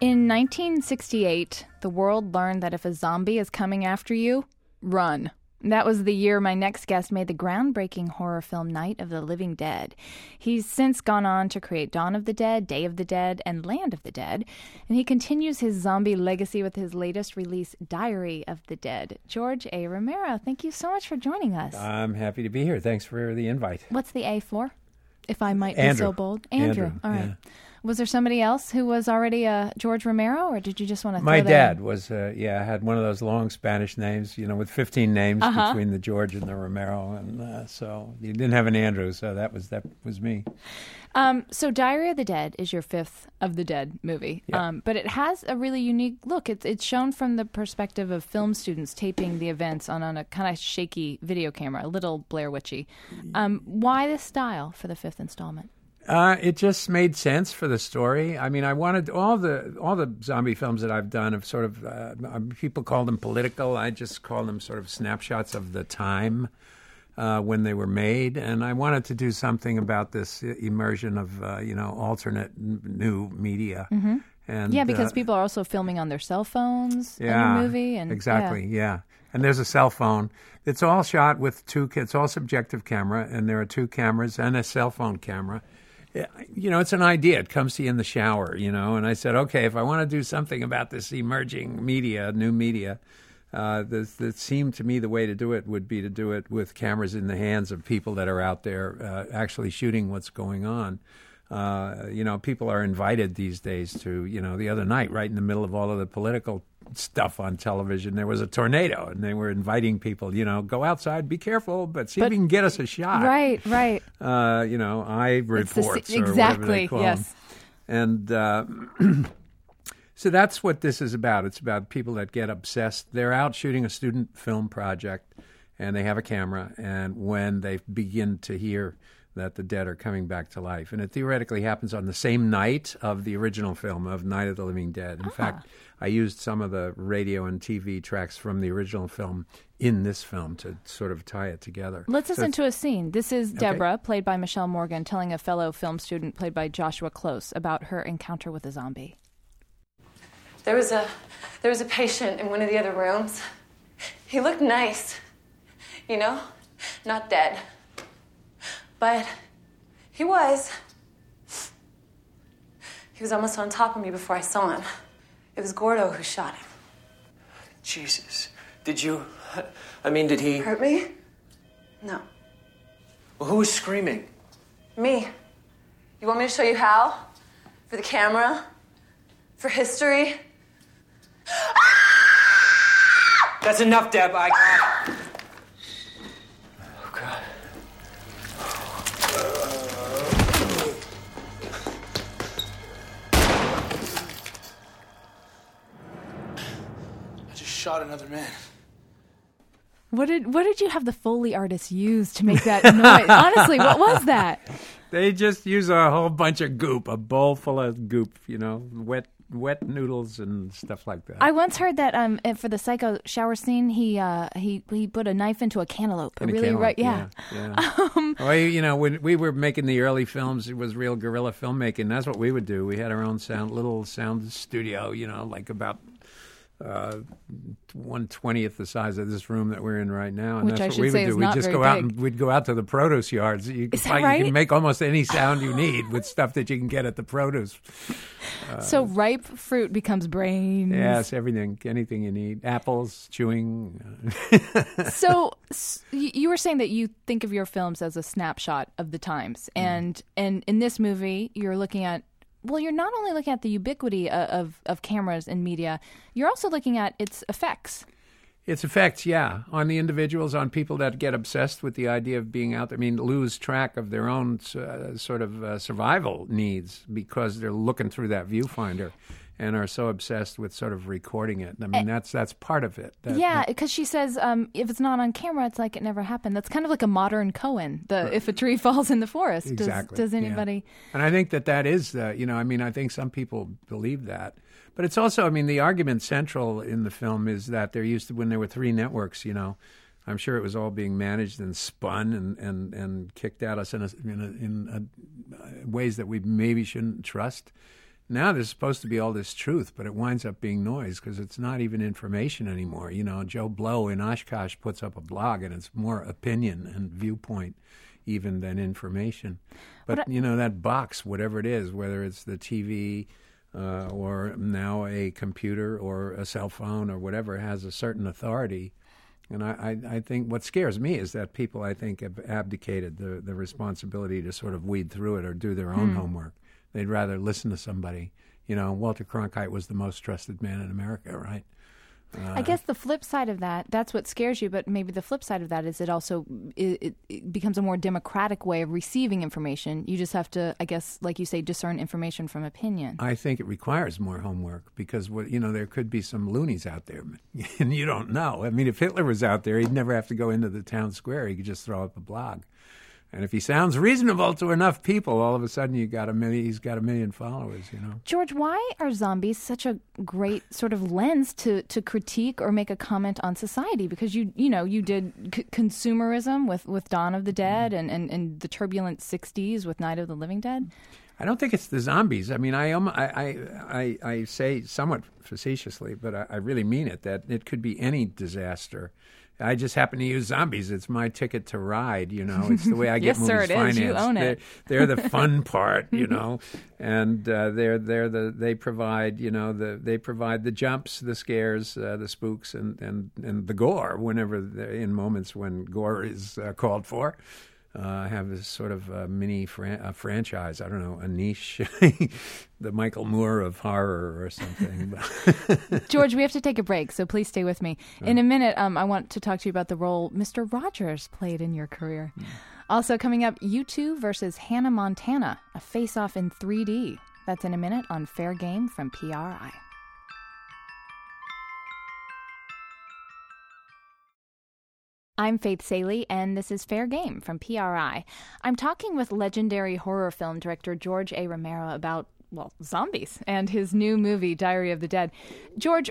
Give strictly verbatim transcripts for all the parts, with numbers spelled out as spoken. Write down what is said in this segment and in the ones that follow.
In nineteen sixty-eight, the world learned that if a zombie is coming after you, run. That was the year my next guest made the groundbreaking horror film Night of the Living Dead. He's since gone on to create Dawn of the Dead, Day of the Dead, and Land of the Dead, and he continues his zombie legacy with his latest release, Diary of the Dead. George A. Romero, thank you so much for joining us. I'm happy to be here. Thanks for the invite. What's the A for, if I might Andrew. be so bold? Andrew. Andrew, All right. yeah. Was there somebody else who was already a George Romero, or did you just want to? My throw dad that in? was, uh, yeah, had one of those long Spanish names, you know, with fifteen names Uh-huh. between the George and the Romero, and uh, so you didn't have an Andrew, so that was that was me. Um, so Diary of the Dead is your fifth of the Dead movie, Yeah. um, but it has a really unique look. It's it's shown from the perspective of film students taping the events on, on a kind of shaky video camera, a little Blair Witchy. Um, why this style for the fifth installment? Uh, it just made sense for the story. I mean, I wanted all the all the zombie films that I've done have sort of uh, people call them political. I just call them sort of snapshots of the time uh, when they were made, and I wanted to do something about this immersion of uh, you know alternate n- new media. Mm-hmm. And Yeah, because uh, people are also filming on their cell phones yeah, in your movie, and exactly, yeah. yeah. And there's a cell phone. It's all shot with two. It's all subjective camera, and there are two cameras and a cell phone camera. You know, it's an idea. It comes to you in the shower, you know. And I said, okay, if I want to do something about this emerging media, new media, uh, this, this seemed to me the way to do it would be to do it with cameras in the hands of people that are out there uh, actually shooting what's going on. Uh, you know, people are invited these days to, you know, the other night, right in the middle of all of the political stuff on television, there was a tornado, and they were inviting people, you know, go outside, be careful, but see But- if you can get us a shot. Right, right. Uh, you know, eye It's the reports se- or whatever they exactly, call yes. them. And uh, so that's what this is about. It's about people that get obsessed. They're out shooting a student film project, and they have a camera, and when they begin to hear that the dead are coming back to life. And it theoretically happens on the same night of the original film, of Night of the Living Dead. In Ah. fact, I used some of the radio and T V tracks from the original film in this film to sort of tie it together. Let's So listen it's- to a scene. This is Okay. Deborah, played by Michelle Morgan, telling a fellow film student, played by Joshua Close, about her encounter with a zombie. There was a there was a patient in one of the other rooms. He looked nice, you know, not dead. But he was. He was almost on top of me before I saw him. It was Gordo who shot him. Jesus. Did you... I mean, did he... Hurt me? No. Well, who was screaming? Me. You want me to show you how? For the camera? For history? That's enough, Deb. I got it. Oh, God. I just shot another man. What did what did you have the Foley artist use to make that noise? Honestly, what was that? They just use a whole bunch of goop, a bowl full of goop, you know, wet wet noodles and stuff like that. I once heard that um eh, for the Psycho shower scene, he uh he he put a knife into a cantaloupe. In a really cantaloupe, right, yeah. yeah. yeah. well, you know, when we were making the early films, it was real guerrilla filmmaking. That's what we would do. We had our own sound, little sound studio, you know, like about uh, one twentieth the size of this room that we're in right now, and Which that's I what should we would say do. is We'd not just very go out big. and we'd go out to the produce yards. You can, Is that find, right? you can make almost any sound you need with stuff that you can get at the produce. So ripe fruit becomes brains. Yes, everything, anything you need. Apples, chewing. So s- y- you were saying that you think of your films as a snapshot of the times, Mm. and and in this movie, you're looking at. Well, you're not only looking at the ubiquity of, of, of cameras and media, you're also looking at its effects. Its effects, yeah, on the individuals, on people that get obsessed with the idea of being out there. I mean, lose track of their own uh, sort of uh, survival needs because they're looking through that viewfinder and are so obsessed with sort of recording it. I mean, that's that's part of it. That, Yeah, that- because she says um, if it's not on camera, it's like it never happened. That's kind of like a modern Cohen. The if a tree falls in the forest. Exactly. Does, does yeah. anybody? And I think that that is, uh, you know, I mean, I think some people believe that. But it's also, I mean, the argument central in the film is that there used to, when there were three networks, you know, I'm sure it was all being managed and spun and, and, and kicked at us in, a, in, a, in a, ways that we maybe shouldn't trust. now there's supposed to be all this truth, but it winds up being noise because it's not even information anymore. You know, Joe Blow in Oshkosh puts up a blog, and it's more opinion and viewpoint even than information. But, I, you know, that box, whatever it is, whether it's the T V uh, or now a computer or a cell phone or whatever, has a certain authority. And I, I, I think what scares me is that people, I think, have abdicated the, the responsibility to sort of weed through it or do their own hmm. homework. They'd rather listen to somebody. You know, Walter Cronkite was the most trusted man in America, right? Uh, I guess the flip side of that, that's what scares you, but maybe the flip side of that is it also it, it becomes a more democratic way of receiving information. You just have to, I guess, like you say, discern information from opinion. I think it requires more homework because, you know, there could be some loonies out there, and you don't know. I mean, if Hitler was out there, he'd never have to go into the town square. He could just throw up a blog. And if he sounds reasonable to enough people, all of a sudden you got a million, he's got a million followers, you know. George, why are zombies such a great sort of lens to, to critique or make a comment on society? Because, you you know, you did c- consumerism with, with Dawn of the Dead mm. and, and, and the turbulent sixties with Night of the Living Dead. I don't think it's the zombies. I mean, I um, I, I, I say somewhat facetiously, but I, I really mean it, that it could be any disaster. I just happen to use zombies. It's my ticket to ride, you know. It's the way I get yes, movies sir, it financed. Is. You own it. They're, they're the fun part, you know, and uh, they're they're the they provide, you know, the they provide the jumps, the scares, uh, the spooks, and, and, and the gore whenever in moments when gore is uh, called for. Uh, have this sort of uh, mini fran- uh, franchise. I don't know, a niche, the Michael Moore of horror or something. George, we have to take a break, so please stay with me. In a minute, um, I want to talk to you about the role Mister Rogers played in your career. Mm. Also coming up, U two versus Hannah Montana, a face-off in three D. That's in a minute on Fair Game from P R I. I'm Faith Saley, and this is Fair Game from P R I. I'm talking with legendary horror film director George A. Romero about, well, zombies and his new movie, Diary of the Dead. George,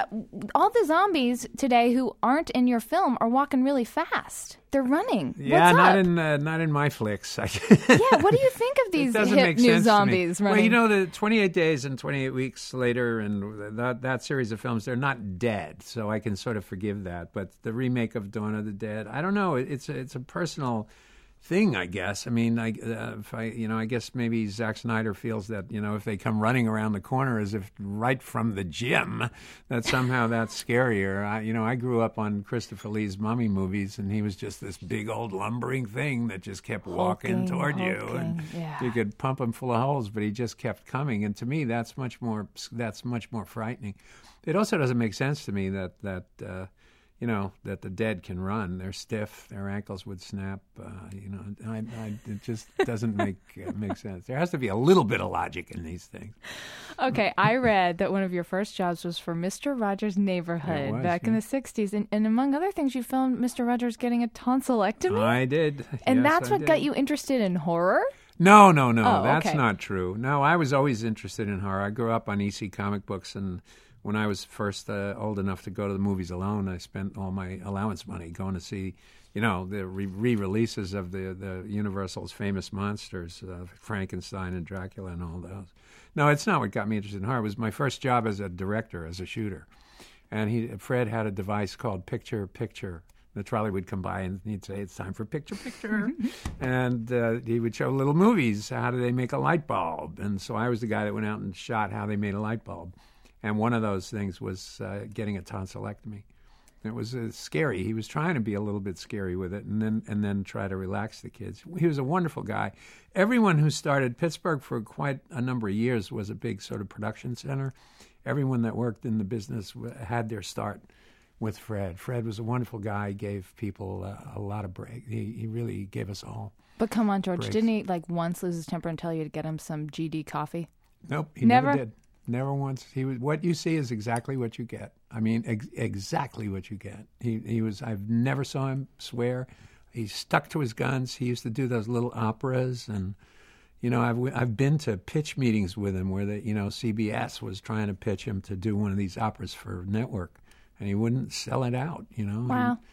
all the zombies today who aren't in your film are walking really fast. They're running. Yeah, What's not up? in uh, not in my flicks. Yeah, what do you think of these hip new zombies running? Well, you know, the twenty-eight days and twenty-eight weeks later and that, that series of films, they're not dead, so I can sort of forgive that. But the remake of Dawn of the Dead, I don't know. It's a, it's a personal thing, I guess. I mean, I, uh, if I, you know, I guess maybe Zack Snyder feels that, you know, if they come running around the corner as if right from the gym, that somehow that's scarier. I, you know, I grew up on Christopher Lee's Mummy movies, and he was just this big old lumbering thing that just kept walking hulking, toward hulking, you, and yeah. you could pump him full of holes, but he just kept coming. And to me, that's much more that's much more frightening. It also doesn't make sense to me that that. Uh, You know, that the dead can run. They're stiff. Their ankles would snap. Uh, you know, I, I, it just doesn't make uh, make sense. There has to be a little bit of logic in these things. Okay, I read that one of your first jobs was for Mister Rogers' Neighborhood was, back yeah. in the sixties. And, and among other things, you filmed Mister Rogers getting a tonsillectomy? I did. And yes, that's I what did. got you interested in horror? No, no, no. Oh, that's okay. not true. No, I was always interested in horror. I grew up on E C comic books, and when I was first uh, old enough to go to the movies alone, I spent all my allowance money going to see, you know, the re- re-releases of the, the Universal's famous monsters, uh, Frankenstein and Dracula and all those. No, it's not what got me interested in horror. It was my first job as a director, as a shooter. And he, Fred had a device called Picture Picture. The trolley would come by and he'd say, "It's time for Picture Picture." And uh, he would show little movies. How do they make a light bulb? And so I was the guy that went out and shot how they made a light bulb. And one of those things was uh, getting a tonsillectomy. It was uh, scary. He was trying to be a little bit scary with it, and then and then try to relax the kids. He was a wonderful guy. Everyone who started Pittsburgh for quite a number of years was a big sort of production center. Everyone that worked in the business w- had their start with Fred. Fred was a wonderful guy. He gave people uh, a lot of break. He, he really gave us all. But come on, George, breaks. Didn't he like once lose his temper and tell you to get him some G D coffee? Nope, he Never? never did. Never once. He was. What you see is exactly what you get. I mean, ex- exactly what you get. He he was. I've never saw him swear. He stuck to his guns. He used to do those little operas, and you know, I've I've been to pitch meetings with him where the you know C B S was trying to pitch him to do one of these operas for network, and he wouldn't sell it out. You know. Wow.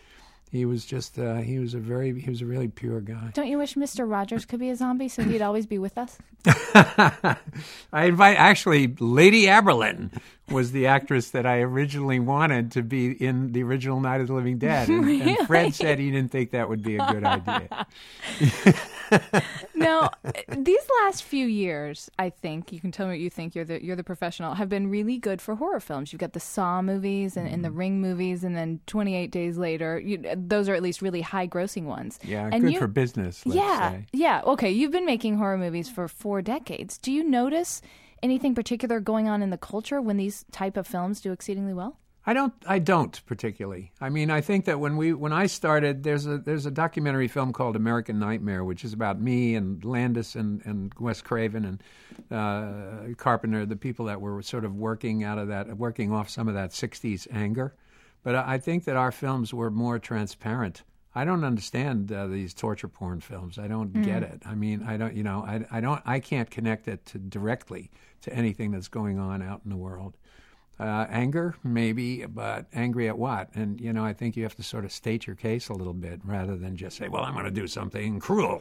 He was just, uh, he was a very, he was a really pure guy. Don't you wish Mister Rogers could be a zombie so he'd always be with us? I invite, actually, Lady Aberlin was the actress that I originally wanted to be in the original Night of the Living Dead. And, Really? and Fred said he didn't think that would be a good idea. Now, these last few years, I think, you can tell me what you think, you're the you're the professional, have been really good for horror films. You've got the Saw movies and, and the Ring movies, and then twenty-eight Days Later. You, those are at least really high-grossing ones. Yeah, and good you, for business, let's yeah, say. Yeah, okay, you've been making horror movies for four decades. Do you notice anything particular going on in the culture when these type of films do exceedingly well? I don't. I don't particularly. I mean, I think that when we when I started, there's a there's a documentary film called American Nightmare, which is about me and Landis and, and Wes Craven and uh, Carpenter, the people that were sort of working out of that, working off some of that sixties anger. But I, I think that our films were more transparent. I don't understand uh, these torture porn films. I don't mm. get it. I mean, I don't. You know, I I don't. I can't connect it to directly to anything that's going on out in the world. Uh, anger, maybe, but angry at what? And, you know, I think you have to sort of state your case a little bit rather than just say, well, I'm going to do something cruel.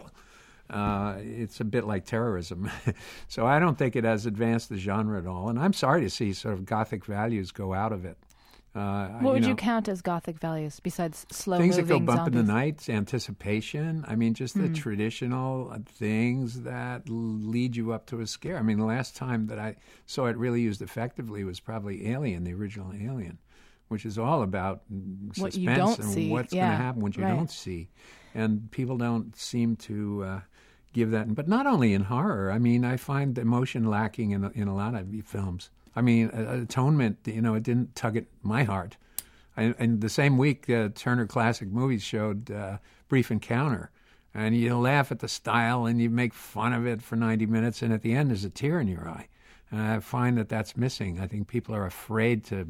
Uh, it's a bit like terrorism. So I don't think it has advanced the genre at all. And I'm sorry to see sort of Gothic values go out of it. Uh, what would you, know, you count as Gothic values besides slow things moving that go bump zombies? in the night, anticipation. I mean, just the Mm. traditional things that lead you up to a scare. I mean, the last time that I saw it really used effectively was probably Alien, the original Alien, which is all about What suspense you don't and see. what's Yeah, going to happen when you right. don't see. And people don't seem to uh, give that. But not only in horror. I mean, I find emotion lacking in, in a lot of films. I mean, uh, Atonement, you know, it didn't tug at my heart. And, and the same week, uh, Turner Classic Movies showed uh, Brief Encounter. And you laugh at the style and you make fun of it for ninety minutes, and at the end there's a tear in your eye. And I find that that's missing. I think people are afraid to,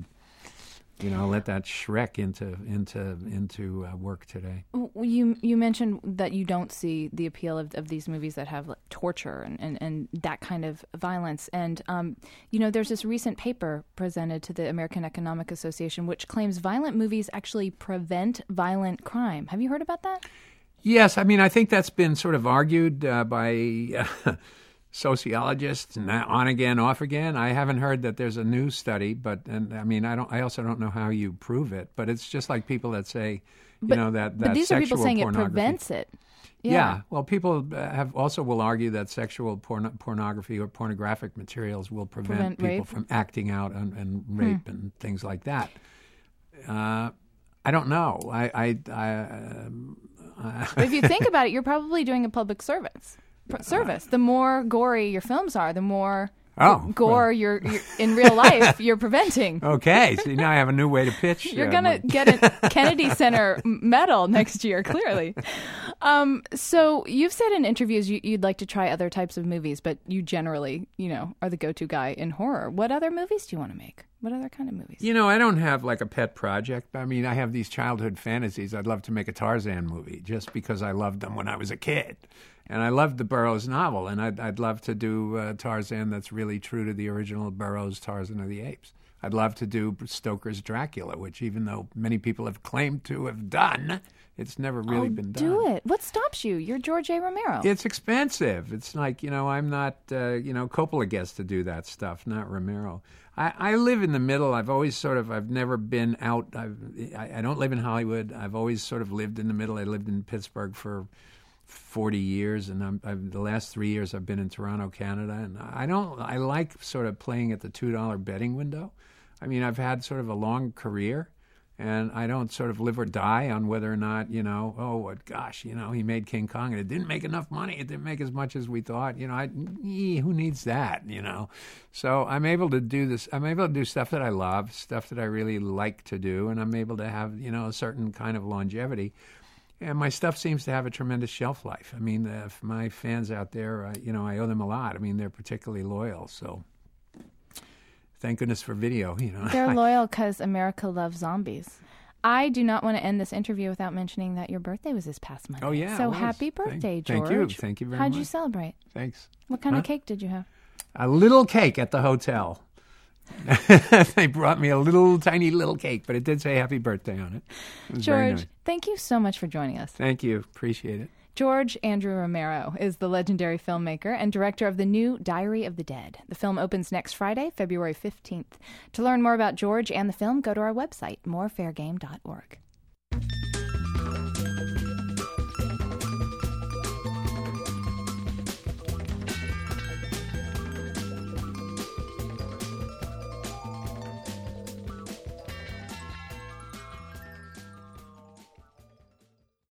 you know, let that Shrek into into into uh, work today. You you mentioned that you don't see the appeal of, of these movies that have like, torture and, and, and that kind of violence. And, um, you know, there's this recent paper presented to the American Economic Association which claims violent movies actually prevent violent crime. Have you heard about that? Yes. I mean, I think that's been sort of argued uh, by uh, sociologists, and on again, off again. I haven't heard that there's a new study, but and I mean, I don't. I also don't know how you prove it. But it's just like people that say, you but, know, that that but these are people saying it prevents it. Yeah. yeah. Well, people have also will argue that sexual porn- pornography or pornographic materials will prevent, Prevent people rape? from acting out and, and rape hmm. and things like that. Uh, I don't know. I. I, I um, but if you think about it, you're probably doing a public service. Service. The more gory your films are, the more oh, gore well. you're, you're in real life you're preventing. Okay, so now I have a new way to pitch. You're uh, gonna my... get a Kennedy Center medal next year, clearly. Um, so you've said in interviews you, you'd like to try other types of movies, but you generally, you know, are the go-to guy in horror. What other movies do you want to make? What other kind of movies? You know, I don't have like a pet project. I mean, I have these childhood fantasies. I'd love to make a Tarzan movie just because I loved them when I was a kid. And I loved the Burroughs novel, and I'd, I'd love to do uh, Tarzan that's really true to the original Burroughs Tarzan of the Apes. I'd love to do Stoker's Dracula, which even though many people have claimed to have done, it's never really oh, been done. Do it. What stops you? You're George A. Romero. It's expensive. It's like, you know, I'm not, uh, you know, Coppola gets to do that stuff, not Romero. I, I live in the middle. I've always sort of, I've never been out. I've, I, I don't live in Hollywood. I've always sort of lived in the middle. I lived in Pittsburgh for forty years, and I'm, I've, the last three years I've been in Toronto, Canada, and I don't. I like sort of playing at the two dollar betting window. I mean, I've had sort of a long career, and I don't sort of live or die on whether or not, you know, oh, what, gosh, you know, he made King Kong and it didn't make enough money. It didn't make as much as we thought. You know, I, ee, who needs that, you know? So I'm able to do this. I'm able to do stuff that I love, stuff that I really like to do, and I'm able to have, you know, a certain kind of longevity. And my stuff seems to have a tremendous shelf life. I mean, uh, if my fans out there, uh, you know, I owe them a lot. I mean, they're particularly loyal, so thank goodness for video, you know. They're loyal because America loves zombies. I do not want to end this interview without mentioning that your birthday was this past Monday. Oh, yeah. So happy birthday, thank, George. Thank you. Thank you very How'd much. you celebrate? Thanks. What kind huh? of cake did you have? A little cake at the hotel. They brought me a little tiny little cake, but it did say happy birthday on it. It was very George, nice. thank you so much for joining us. Thank you. Appreciate it. George Andrew Romero is the legendary filmmaker and director of the new Diary of the Dead. The film opens next Friday, February fifteenth. To learn more about George and the film, go to our website, more fair game dot org.